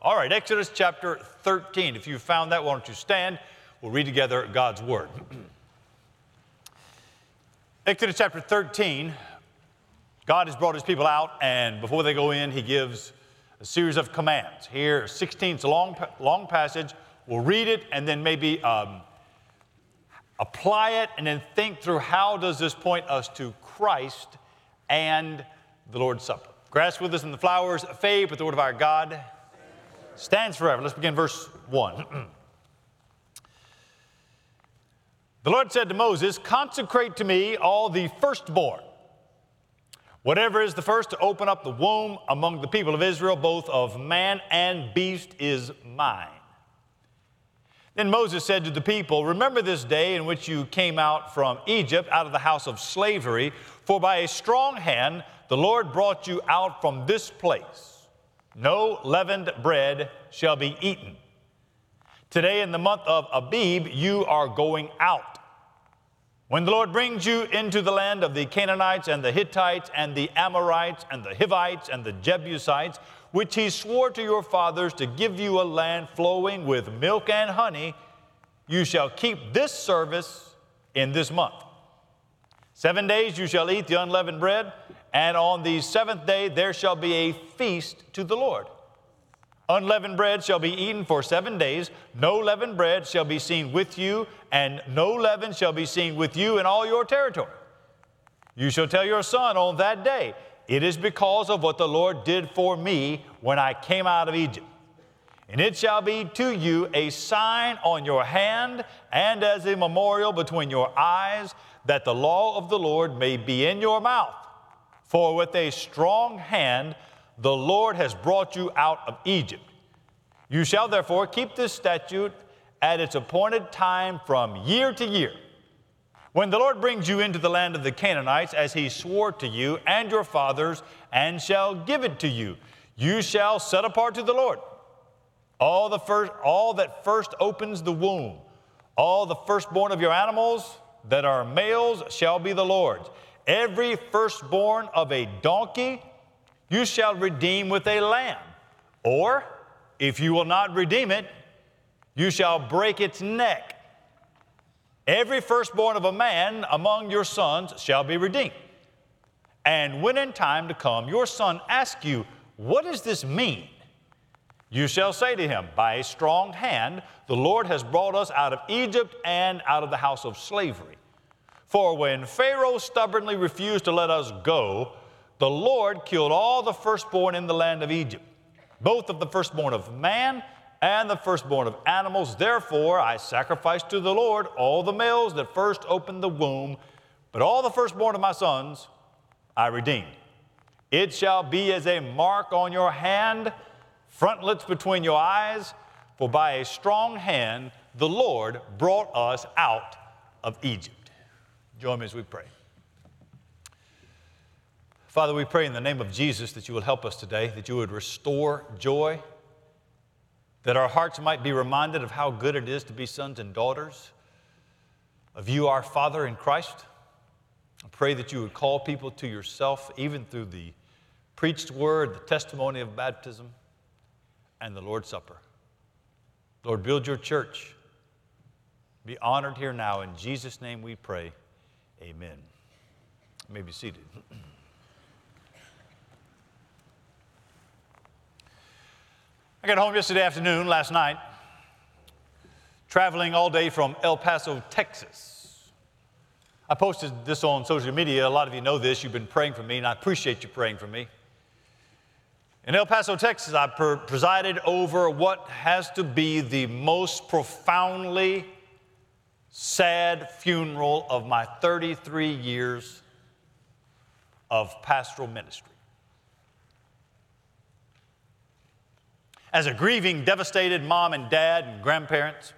All right, Exodus chapter 13. If you found that, why don't you stand? We'll read together God's Word. Exodus chapter 13, God has brought His people out, and before they go in, He gives a series of commands. Here, 16, it's a long passage. We'll read it and then maybe apply it and then think through how does this point us to Christ and the Lord's Supper. Grass withers and the flowers fade, but the word of our God stands forever. Let's begin verse 1. The Lord said to Moses, "Consecrate to me all the firstborn. Whatever is the first to open up the womb among the people of Israel, both of man and beast, is mine." Then Moses said to the people, "Remember this day in which you came out from Egypt, out of the house of slavery, for by a strong hand the Lord brought you out from this place. No leavened bread shall be eaten. Today in the month of Abib you are going out. When the Lord brings you into the land of the Canaanites and the Hittites and the Amorites and the Hivites and the Jebusites, which He swore to your fathers to give you a land flowing with milk and honey, you shall keep this service in this month. 7 days you shall eat the unleavened bread, and on the seventh day there shall be a feast to the Lord. Unleavened bread shall be eaten for 7 days. No leavened bread shall be seen with you, and no leaven shall be seen with you in all your territory. You shall tell your son on that day, 'It is because of what the Lord did for me when I came out of Egypt.' And it shall be to you a sign on your hand and as a memorial between your eyes, that the law of the Lord may be in your mouth. For with a strong hand the Lord has brought you out of Egypt. You shall therefore keep this statute at its appointed time from year to year. When the Lord brings you into the land of the Canaanites, as He swore to you and your fathers, and shall give it to you, you shall set apart to the Lord all that first opens the womb. All the firstborn of your animals that are males shall be the Lord's. Every firstborn of a donkey you shall redeem with a lamb. Or, if you will not redeem it, you shall break its neck. Every firstborn of a man among your sons shall be redeemed. And when in time to come your son asks you, 'What does this mean?' you shall say to him, 'By a strong hand the Lord has brought us out of Egypt and out of the house of slavery. For when Pharaoh stubbornly refused to let us go, the Lord killed all the firstborn in the land of Egypt, both of the firstborn of man and the firstborn of animals. Therefore I sacrificed to the Lord all the males that first opened the womb, but all the firstborn of my sons I redeemed. It shall be as a mark on your hand, frontlets between your eyes, for by a strong hand the Lord brought us out of Egypt." Join me as we pray. Father, we pray in the name of Jesus that you will help us today, that you would restore joy, that our hearts might be reminded of how good it is to be sons and daughters of you, our Father in Christ. I pray that you would call people to yourself, even through the preached word, the testimony of baptism, and the Lord's Supper. Lord, build your church. Be honored here now. In Jesus' name we pray. Amen. You may be seated. I got home yesterday afternoon, last night, traveling all day from El Paso, Texas. I posted this on social media. A lot of you know this. You've been praying for me, and I appreciate you praying for me. In El Paso, Texas, I presided over what has to be the most profoundly sad funeral of my 33 years of pastoral ministry. As a grieving, devastated mom and dad and grandparents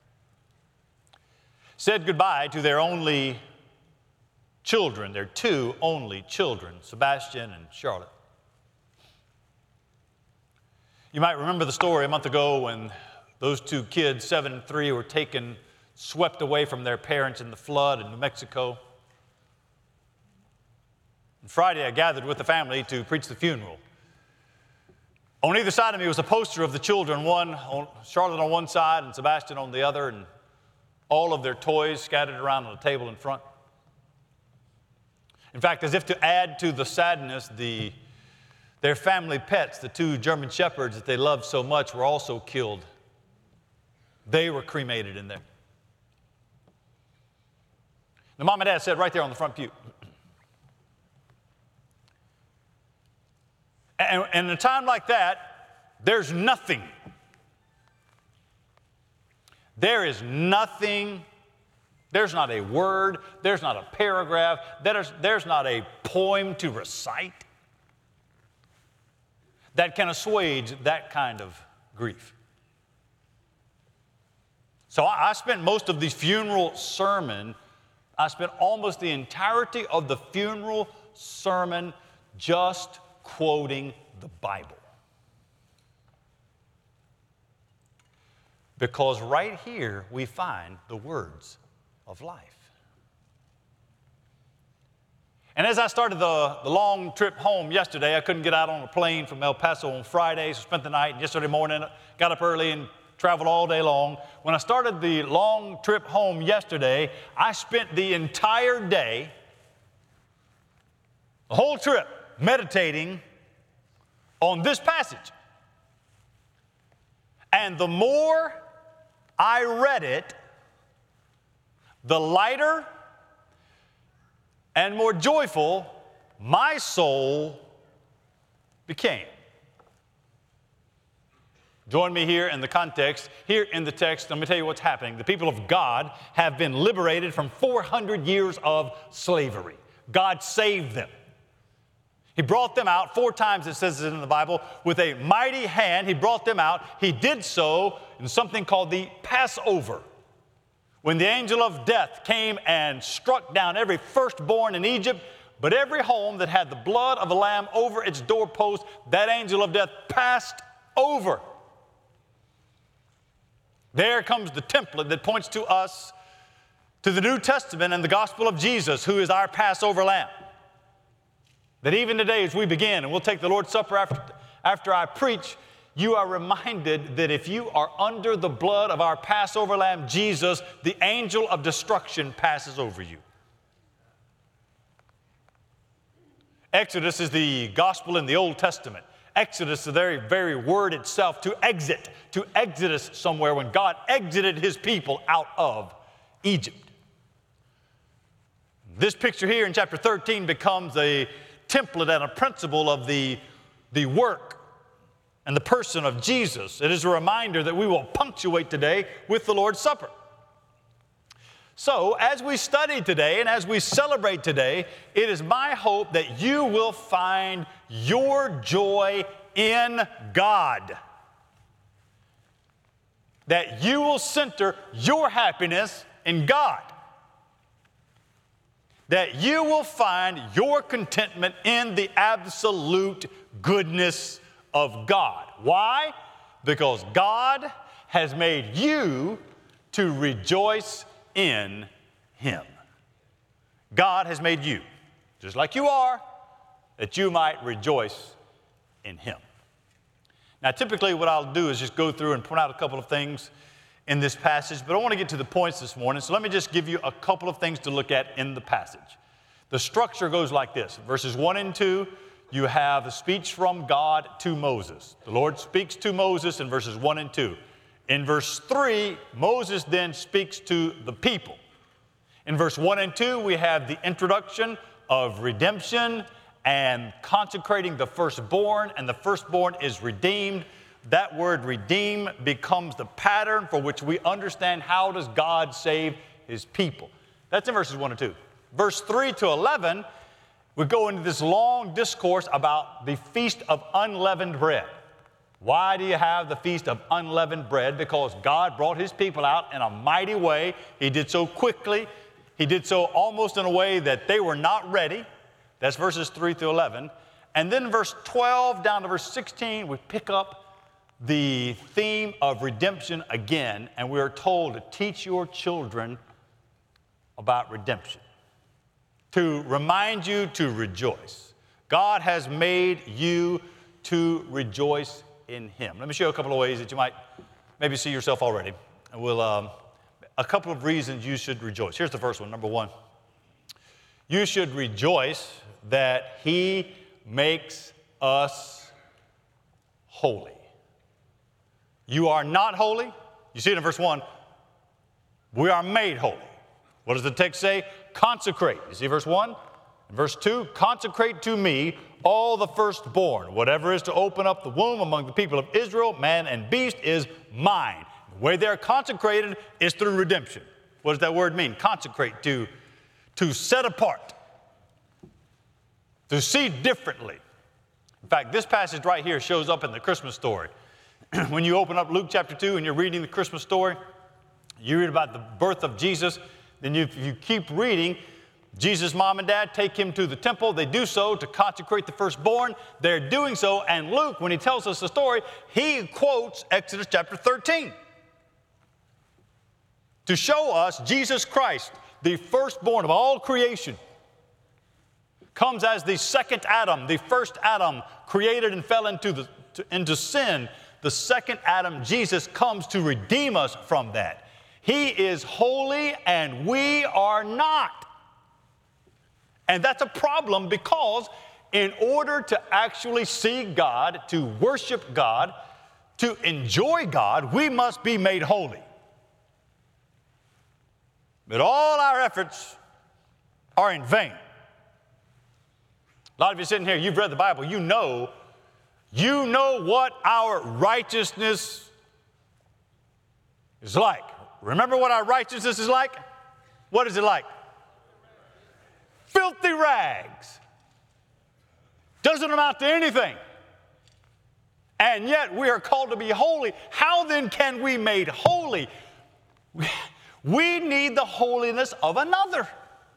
said goodbye to their only children, their two only children, Sebastian and Charlotte. You might remember the story a month ago when those two kids, 7 and 3, were swept away from their parents in the flood in New Mexico. And Friday, I gathered with the family to preach the funeral. On either side of me was a poster of the children, Charlotte on one side and Sebastian on the other, and all of their toys scattered around on the table in front. In fact, as if to add to the sadness, their family pets, the 2 German shepherds that they loved so much, were also killed. They were cremated in there. The mom and dad sat right there on the front pew. And in a time like that, there's nothing. There is nothing. There's not a word. There's not a paragraph. There's not a poem to recite that can assuage that kind of grief. So I spent most of the funeral sermon, I spent almost the entirety of the funeral sermon just quoting the Bible. Because right here we find the words of life. And as I started the long trip home yesterday, I couldn't get out on a plane from El Paso on Friday, so spent the night. And yesterday morning, got up early and traveled all day long. When I started the long trip home yesterday, I spent the entire day, the whole trip, meditating on this passage. And the more I read it, the lighter and more joyful my soul became. Join me here in the context. Here in the text, let me tell you what's happening. The people of God have been liberated from 400 years of slavery. God saved them. He brought them out 4 times, it says it in the Bible, with a mighty hand. He brought them out. He did so in something called the Passover, when the angel of death came and struck down every firstborn in Egypt, but every home that had the blood of a lamb over its doorpost, that angel of death passed over. There comes the template that points to us, to the New Testament and the gospel of Jesus, who is our Passover lamb. That even today as we begin, and we'll take the Lord's Supper after I preach, you are reminded that if you are under the blood of our Passover lamb, Jesus, the angel of destruction passes over you. Exodus is the gospel in the Old Testament. Exodus, the very word itself, to exodus somewhere, when God exited his people out of Egypt. This picture here in chapter 13 becomes a template and a principle of the work and the person of Jesus. It is a reminder that we will punctuate today with the Lord's Supper. So, as we study today and as we celebrate today, it is my hope that you will find your joy in God. That you will center your happiness in God. That you will find your contentment in the absolute goodness of God. Why? Because God has made you to rejoice in Him. God has made you, just like you are, that you might rejoice in Him. Now, typically what I'll do is just go through and point out a couple of things in this passage, but I want to get to the points this morning, so let me just give you a couple of things to look at in the passage. The structure goes like this. Verses 1 and 2, you have the speech from God to Moses. The Lord speaks to Moses in verses 1 and 2. In verse 3, Moses then speaks to the people. In verse 1 and 2, we have the introduction of redemption and consecrating the firstborn, and the firstborn is redeemed. That word redeem becomes the pattern for which we understand how does God save His people. That's in verses 1 and 2. Verse 3 to 11, we go into this long discourse about the Feast of Unleavened Bread. Why do you have the Feast of Unleavened Bread? Because God brought His people out in a mighty way. He did so quickly. He did so almost in a way that they were not ready. That's verses 3 through 11. And then verse 12 down to verse 16, we pick up the theme of redemption again, and we are told to teach your children about redemption, to remind you to rejoice. God has made you to rejoice in him. Let me show you a couple of ways that you might maybe see yourself already. And a couple of reasons you should rejoice. Here's the first one. Number one, you should rejoice that he makes us holy. You are not holy. You see it in verse 1. We are made holy. What does the text say? Consecrate. You see verse 1? In verse 2, consecrate to me all the firstborn. Whatever is to open up the womb among the people of Israel, man and beast, is mine. The way they're consecrated is through redemption. What does that word mean? Consecrate, to set apart, to see differently. In fact, this passage right here shows up in the Christmas story. When you open up Luke chapter 2 and you're reading the Christmas story, you read about the birth of Jesus. Then if you keep reading, Jesus' mom and dad take him to the temple. They do so to consecrate the firstborn. They're doing so, and Luke, when he tells us the story, he quotes Exodus chapter 13 to show us Jesus Christ, the firstborn of all creation, comes as the second Adam. The first Adam created and fell into sin. The second Adam, Jesus, comes to redeem us from that. He is holy and we are not. And that's a problem because in order to actually see God, to worship God, to enjoy God, we must be made holy. But all our efforts are in vain. A lot of you sitting here, you've read the Bible, you know what our righteousness is like. Remember what our righteousness is like? What is it like? Filthy rags. Doesn't amount to anything. And yet we are called to be holy. How then can we be made holy? We need the holiness of another.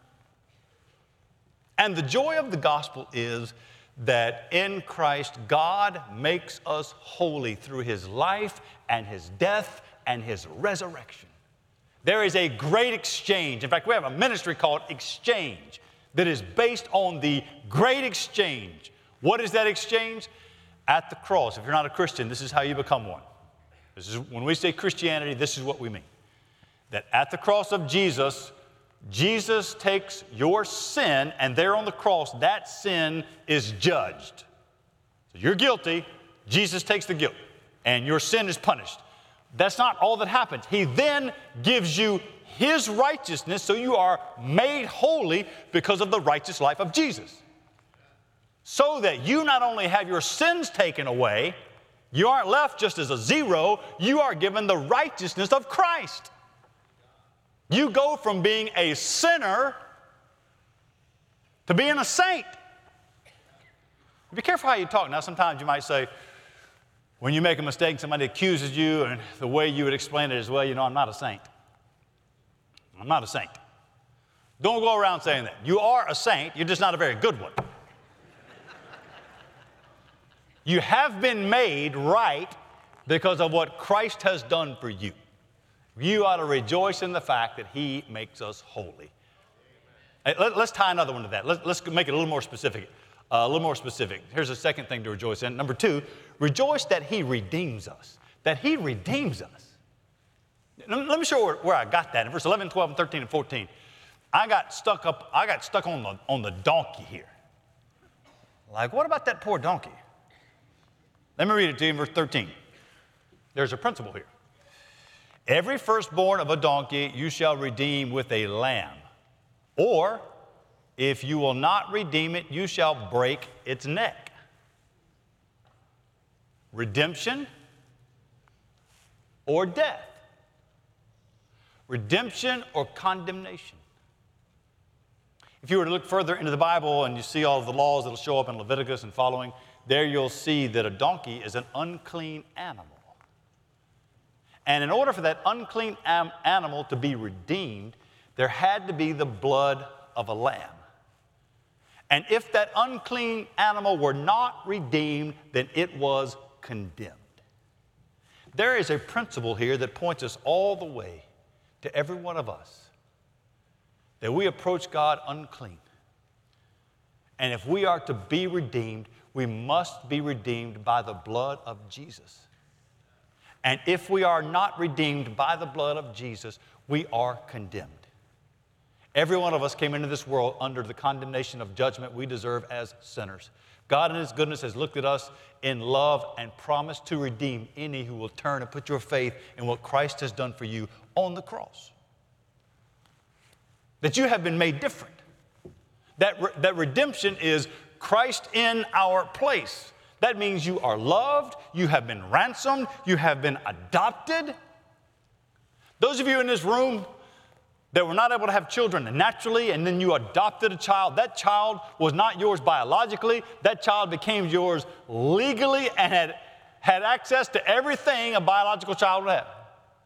And the joy of the gospel is that in Christ, God makes us holy through his life and his death and his resurrection. There is a great exchange. In fact, we have a ministry called Exchange that is based on the great exchange. What is that exchange? At the cross. If you're not a Christian, this is how you become one. This is when we say Christianity, this is what we mean. That at the cross of Jesus, Jesus takes your sin, and there on the cross, that sin is judged. So you're guilty, Jesus takes the guilt, and your sin is punished. That's not all that happens. He then gives you his righteousness, so you are made holy because of the righteous life of Jesus. So that you not only have your sins taken away, you aren't left just as a zero, you are given the righteousness of Christ. You go from being a sinner to being a saint. Be careful how you talk. Now, sometimes you might say, when you make a mistake, somebody accuses you, and the way you would explain it is, well, I'm not a saint. I'm not a saint. Don't go around saying that. You are a saint, you're just not a very good one. You have been made right because of what Christ has done for you. You ought to rejoice in the fact that he makes us holy. Hey, let's tie another one to that. Let's make it a little more specific. Here's the second thing to rejoice in. Number 2, rejoice that he redeems us. That he redeems us. Let me show you where I got that. In verse 11, 12, and 13, and 14, I got stuck on the donkey here. Like, what about that poor donkey? Let me read it to you in verse 13. There's a principle here. Every firstborn of a donkey you shall redeem with a lamb. Or, if you will not redeem it, you shall break its neck. Redemption or death. Redemption or condemnation. If you were to look further into the Bible and you see all of the laws that will show up in Leviticus and following, there you'll see that a donkey is an unclean animal. And in order for that unclean animal to be redeemed, there had to be the blood of a lamb. And if that unclean animal were not redeemed, then it was condemned. There is a principle here that points us all the way to every one of us, that we approach God unclean. And if we are to be redeemed, we must be redeemed by the blood of Jesus. And if we are not redeemed by the blood of Jesus, we are condemned. Every one of us came into this world under the condemnation of judgment we deserve as sinners. God in His goodness has looked at us in love and promised to redeem any who will turn and put your faith in what Christ has done for you on the cross. That you have been made different. That redemption is Christ in our place. That means you are loved, you have been ransomed, you have been adopted. Those of you in this room that were not able to have children naturally, and then you adopted a child, that child was not yours biologically, that child became yours legally and had access to everything a biological child would have.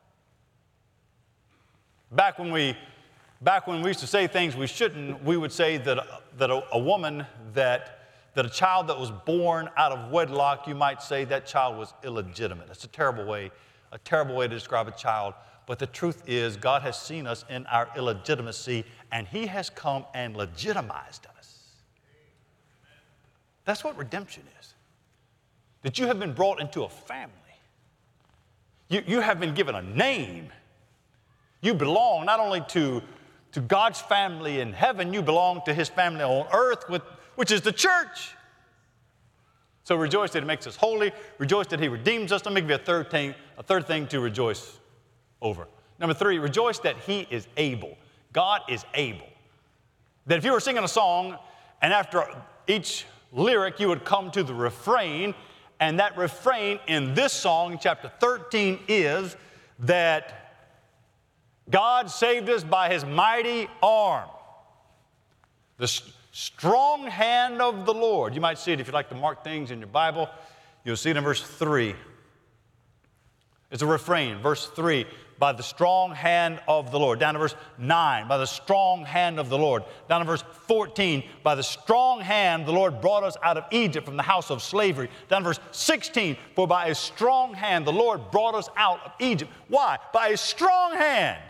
Back when we used to say things we shouldn't, we would say that a woman that a child that was born out of wedlock, you might say that child was illegitimate. That's a terrible way to describe a child. But the truth is, God has seen us in our illegitimacy, and He has come and legitimized us. That's what redemption is. That you have been brought into a family. You have been given a name. You belong not only to God's family in heaven, you belong to His family on earth, which is the church. So rejoice that He makes us holy. Rejoice that He redeems us. Let me give you a third thing to rejoice over. Number 3, rejoice that He is able. God is able. That if you were singing a song, and after each lyric you would come to the refrain, and that refrain in this song, chapter 13, is that God saved us by His mighty arm. The strong hand of the Lord. You might see it if you like to mark things in your Bible. You'll see it in verse 3. It's a refrain, verse 3, by the strong hand of the Lord. Down to verse 9, by the strong hand of the Lord. Down to verse 14, by the strong hand the Lord brought us out of Egypt from the house of slavery. Down to verse 16, for by a strong hand the Lord brought us out of Egypt. Why? By a strong hand.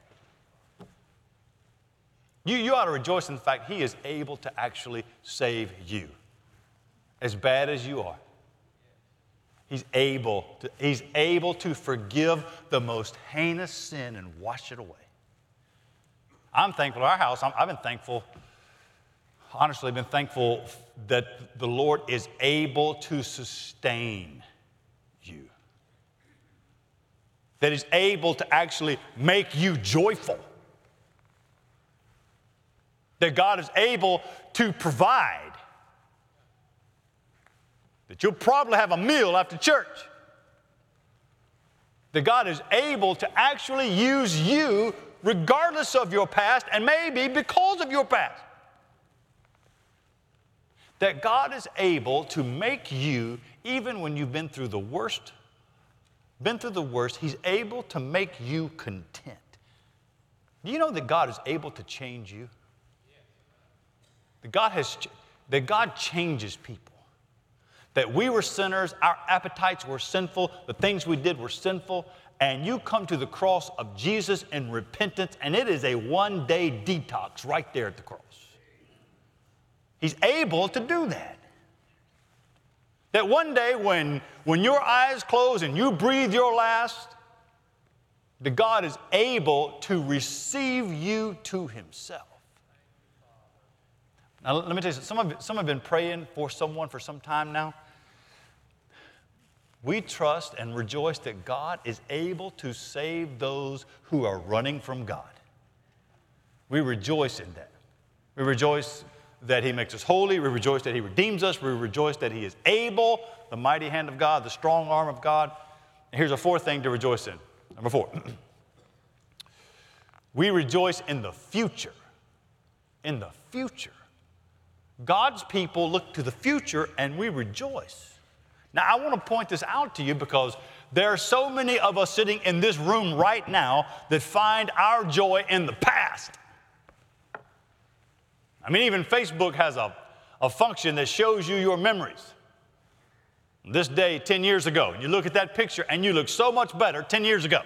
You ought to rejoice in the fact He is able to actually save you, as bad as you are. He's able to forgive the most heinous sin and wash it away. I'm thankful to our house. I've been thankful, honestly, been thankful that the Lord is able to sustain you. That He's able to actually make you joyful. That God is able to provide. That you'll probably have a meal after church. That God is able to actually use you regardless of your past and maybe because of your past. That God is able to make you, even when you've been through the worst, He's able to make you content. Do you know that God is able to change you? That God changes people. That we were sinners, our appetites were sinful, the things we did were sinful, and you come to the cross of Jesus in repentance, and it is a one-day detox right there at the cross. He's able to do that. That one day when your eyes close and you breathe your last, that God is able to receive you to Himself. Now, let me tell you something. Some have been praying for someone for some time now. We trust and rejoice that God is able to save those who are running from God. We rejoice in that. We rejoice that He makes us holy. We rejoice that He redeems us. We rejoice that He is able, the mighty hand of God, the strong arm of God. And here's a fourth thing to rejoice in. Number 4. We rejoice in the future. In the future. God's people look to the future and we rejoice. Now, I want to point this out to you because there are so many of us sitting in this room right now that find our joy in the past. I mean, even Facebook has a function that shows you your memories. This day, 10 years ago, you look at that picture and you look so much better 10 years ago.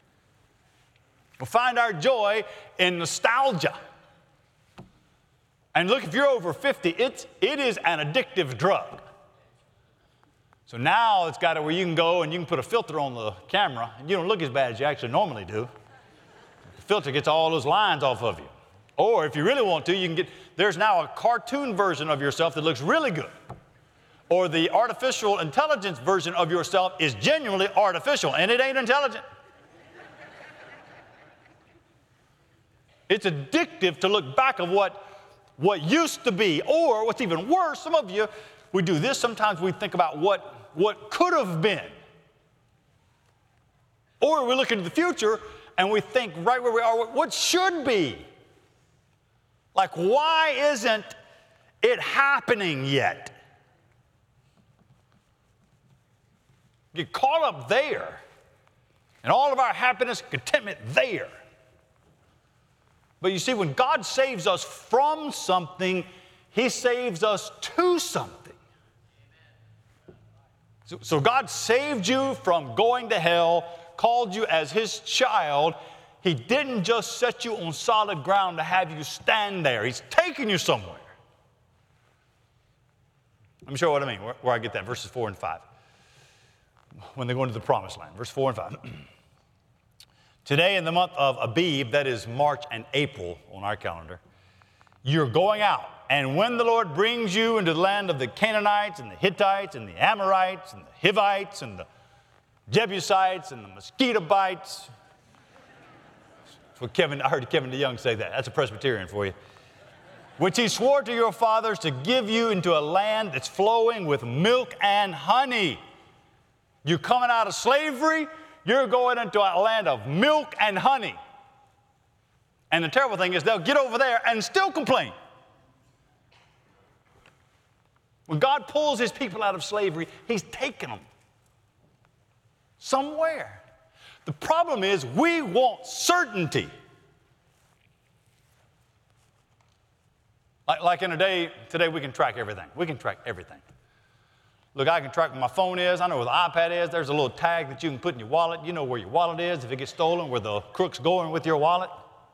We find our joy in nostalgia. And look, if you're over 50, it is an addictive drug. So now it's got to where you can go and you can put a filter on the camera, and you don't look as bad as you actually normally do. The filter gets all those lines off of you. Or if you really want to, you can get, there's now a cartoon version of yourself that looks really good. Or the artificial intelligence version of yourself is genuinely artificial, and it ain't intelligent. It's addictive to look back of what used to be, or what's even worse, some of you, we do this, sometimes we think about what could have been. Or we look into the future and we think right where we are, what should be. Like, why isn't it happening yet? Get caught up there, and all of our happiness, contentment there. But you see, when God saves us from something, He saves us to something. So God saved you from going to hell, called you as His child. He didn't just set you on solid ground to have you stand there. He's taking you somewhere. Let me show you what I mean, where I get that, verses 4 and 5. When they go into the promised land, verse 4 and 5. Today in the month of Abib, that is March and April on our calendar, you're going out. And when the Lord brings you into the land of the Canaanites and the Hittites and the Amorites and the Hivites and the Jebusites and the mosquito bites. That's what I heard Kevin DeYoung say that. That's a Presbyterian for you. Which He swore to your fathers to give you into a land that's flowing with milk and honey. You're coming out of slavery. You're going into a land of milk and honey. And the terrible thing is they'll get over there and still complain. When God pulls His people out of slavery, He's taken them somewhere. The problem is we want certainty. Like in a day, today we can track everything. We can track everything. Look, I can track where my phone is. I know where the iPad is. There's a little tag that you can put in your wallet. You know where your wallet is if it gets stolen, where the crook's going with your wallet.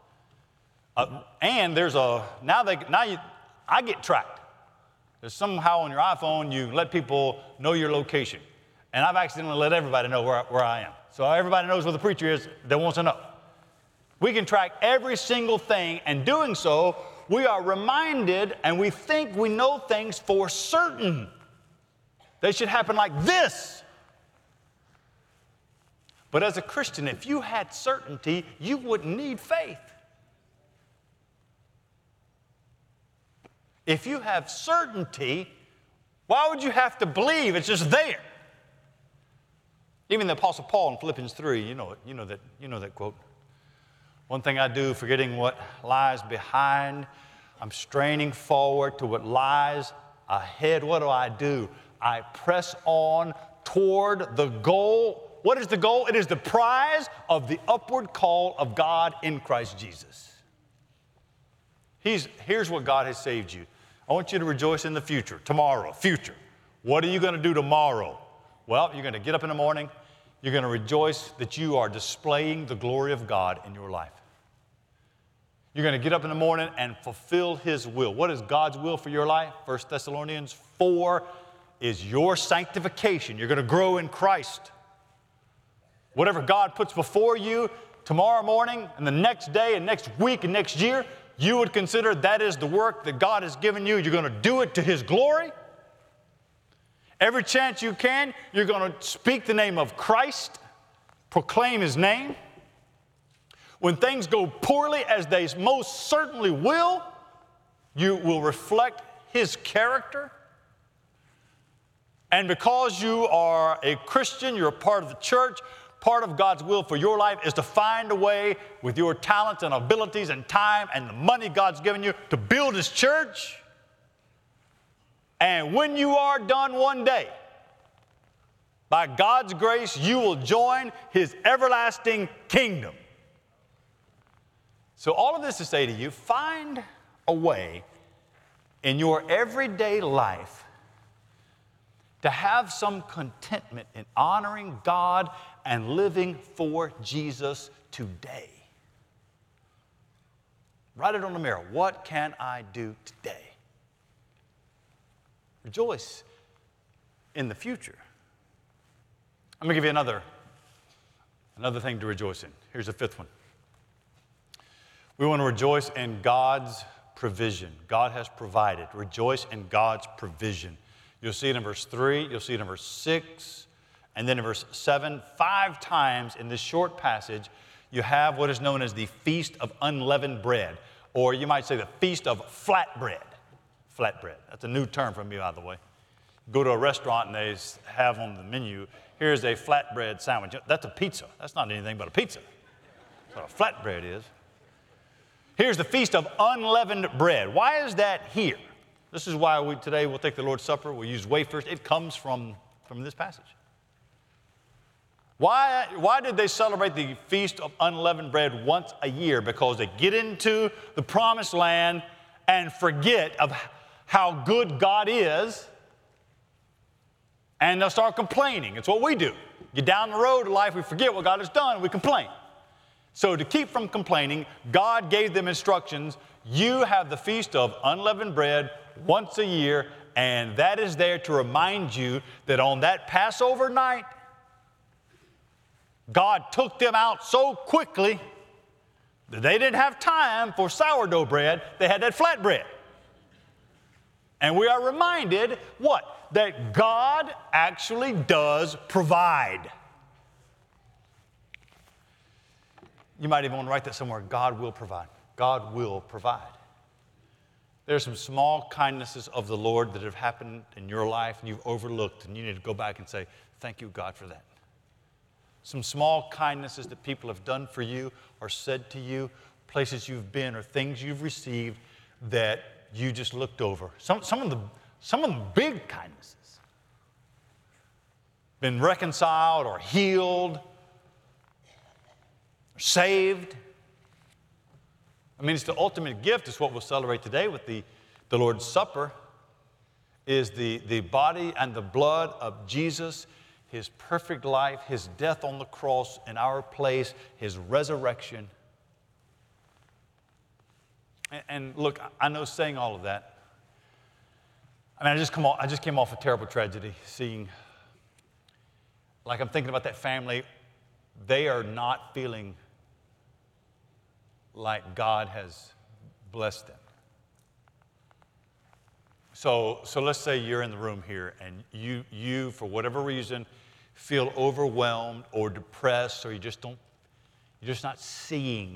And there's I get tracked. There's somehow on your iPhone you let people know your location. And I've accidentally let everybody know where I am. So everybody knows where the preacher is that wants to know. We can track every single thing, and doing so, we are reminded and we think we know things for certain. They should happen like this. But as a Christian, if you had certainty, you wouldn't need faith. If you have certainty, why would you have to believe? It's just there. Even the Apostle Paul in Philippians 3, you know that quote. One thing I do, forgetting what lies behind, I'm straining forward to what lies ahead. What do? I press on toward the goal. What is the goal? It is the prize of the upward call of God in Christ Jesus. Here's what God has saved you. I want you to rejoice in the future, tomorrow, future. What are you going to do tomorrow? Well, you're going to get up in the morning. You're going to rejoice that you are displaying the glory of God in your life. You're going to get up in the morning and fulfill His will. What is God's will for your life? 1 Thessalonians 4 is your sanctification. You're going to grow in Christ. Whatever God puts before you tomorrow morning and the next day and next week and next year, you would consider that is the work that God has given you. You're going to do it to His glory. Every chance you can, you're going to speak the name of Christ, proclaim His name. When things go poorly, as they most certainly will, you will reflect His character. And because you are a Christian, you're a part of the church, part of God's will for your life is to find a way with your talents and abilities and time and the money God's given you to build His church. And when you are done one day, by God's grace, you will join His everlasting kingdom. So all of this to say to you, find a way in your everyday life to have some contentment in honoring God and living for Jesus today. Write it on the mirror. What can I do today? Rejoice in the future. I'm going to give you another thing to rejoice in. Here's the fifth one. We want to rejoice in God's provision. God has provided. Rejoice in God's provision. You'll see it in verse 3, you'll see it in verse 6, and then in verse 7. 5 times in this short passage, you have what is known as the Feast of Unleavened Bread, or you might say the Feast of Flatbread. Flatbread. That's a new term for me, by the way. Go to a restaurant and they have on the menu, here's a flatbread sandwich. That's a pizza. That's not anything but a pizza. That's what a flatbread is. Here's the Feast of Unleavened Bread. Why is that here? This is why today we'll take the Lord's Supper. We'll use wafers. It comes from this passage. Why did they celebrate the Feast of Unleavened Bread once a year? Because they get into the Promised Land and forget of how good God is, and they'll start complaining. It's what we do. Get down the road of life, we forget what God has done, we complain. So to keep from complaining, God gave them instructions. You have the Feast of Unleavened Bread once a year, and that is there to remind you that on that Passover night, God took them out so quickly that they didn't have time for sourdough bread. They had that flat bread. And we are reminded, what? That God actually does provide. You might even want to write that somewhere. God will provide. God will provide. There are some small kindnesses of the Lord that have happened in your life and you've overlooked, and you need to go back and say, thank you, God, for that. Some small kindnesses that people have done for you or said to you, places you've been or things you've received that you just looked over. Some of the big kindnesses. Been reconciled or healed, or saved. I mean, it's the ultimate gift. It's what we'll celebrate today with the Lord's Supper, is the body and the blood of Jesus, His perfect life, His death on the cross in our place, His resurrection. And look, I know saying all of that, I mean, I just came off a terrible tragedy, seeing, like I'm thinking about that family, they are not feeling like God has blessed them. So let's say you're in the room here and you for whatever reason feel overwhelmed or depressed, or you're just not seeing.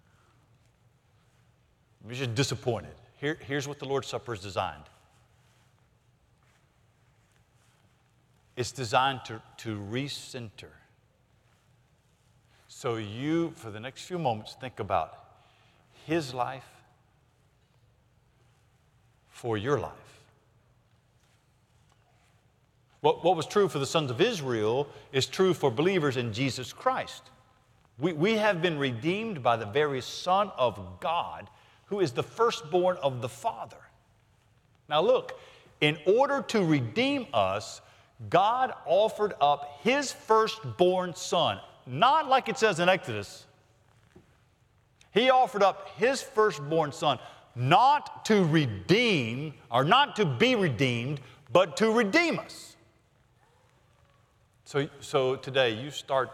You're just disappointed. Here's what the Lord's Supper is designed. It's designed to recenter. So you, for the next few moments, think about His life for your life. What was true for the sons of Israel is true for believers in Jesus Christ. We have been redeemed by the very Son of God, who is the firstborn of the Father. Now look, in order to redeem us, God offered up His firstborn Son. Not like it says in Exodus. He offered up His firstborn Son, not to redeem, or not to be redeemed, but to redeem us. So today, you start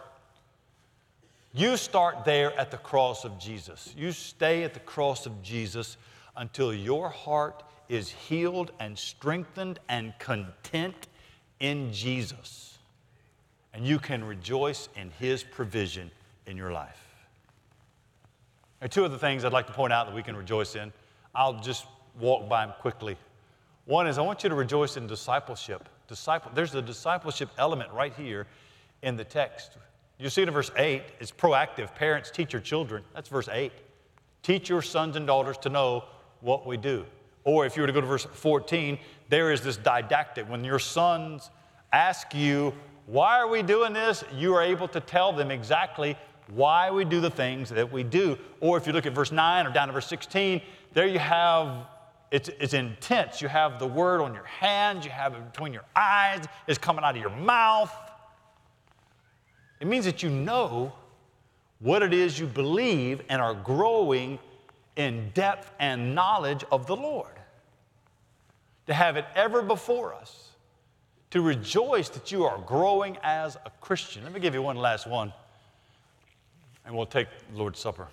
there at the cross of Jesus. You stay at the cross of Jesus until your heart is healed and strengthened and content in Jesus. And you can rejoice in His provision in your life. There are 2 other things I'd like to point out that we can rejoice in. I'll just walk by them quickly. One is I want you to rejoice in discipleship. There's a discipleship element right here in the text. You see it in verse 8. It's proactive. Parents, teach your children. That's verse 8. Teach your sons and daughters to know what we do. Or if you were to go to verse 14, there is this didactic. When your sons ask you, why are we doing this? You are able to tell them exactly why we do the things that we do. Or if you look at verse 9 or down to verse 16, there you have, it's intense. You have the word on your hands. You have it between your eyes. It's coming out of your mouth. It means that you know what it is you believe and are growing in depth and knowledge of the Lord, to have it ever before us, to rejoice that you are growing as a Christian. Let me give you one last one, and we'll take the Lord's Supper.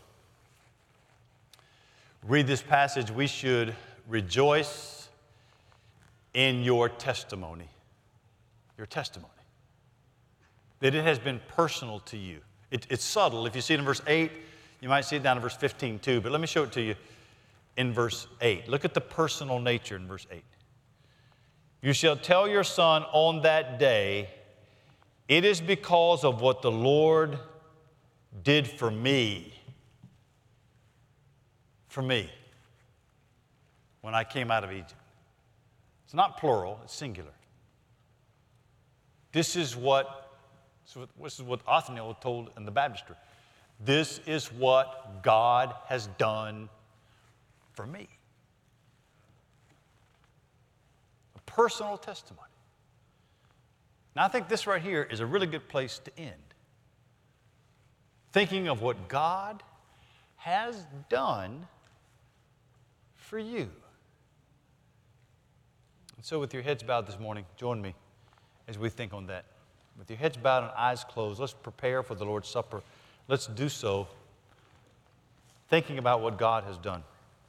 Read this passage. We should rejoice in your testimony. Your testimony. That it has been personal to you. It's subtle. If you see it in verse 8, you might see it down in verse 15 too, but let me show it to you in verse 8. Look at the personal nature in verse 8. You shall tell your son on that day, it is because of what the Lord did for me. For me. When I came out of Egypt. It's not plural, it's singular. This is what Othniel told in the baptistry. This is what God has done for me. A personal testimony. Now, I think this right here is a really good place to end. Thinking of what God has done for you. And so with your heads bowed this morning, join me as we think on that. With your heads bowed and eyes closed, let's prepare for the Lord's Supper. Let's do so thinking about what God has done.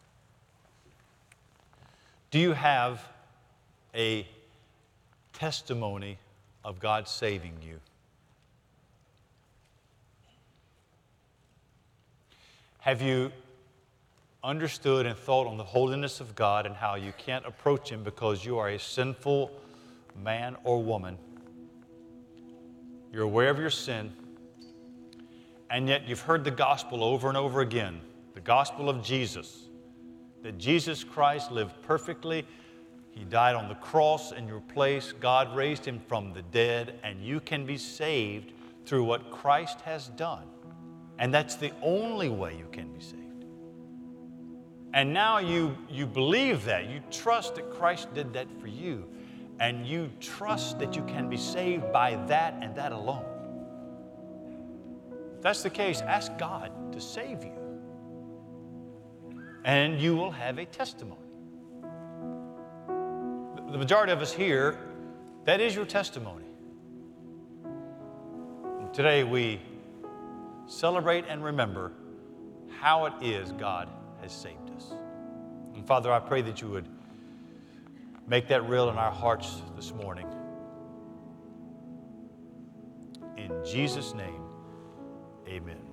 Do you have a testimony of God saving you? Have you understood and thought on the holiness of God and how you can't approach Him because you are a sinful man or woman? You're aware of your sin, and yet you've heard the gospel over and over again, the gospel of Jesus, that Jesus Christ lived perfectly. He died on the cross in your place. God raised Him from the dead, and you can be saved through what Christ has done. And that's the only way you can be saved. And now you believe that. You trust that Christ did that for you. And you trust that you can be saved by that and that alone. If that's the case, ask God to save you. And you will have a testimony. The majority of us here, that is your testimony. And today we celebrate and remember how it is God has saved us. And Father, I pray that you would make that real in our hearts this morning. In Jesus' name, amen.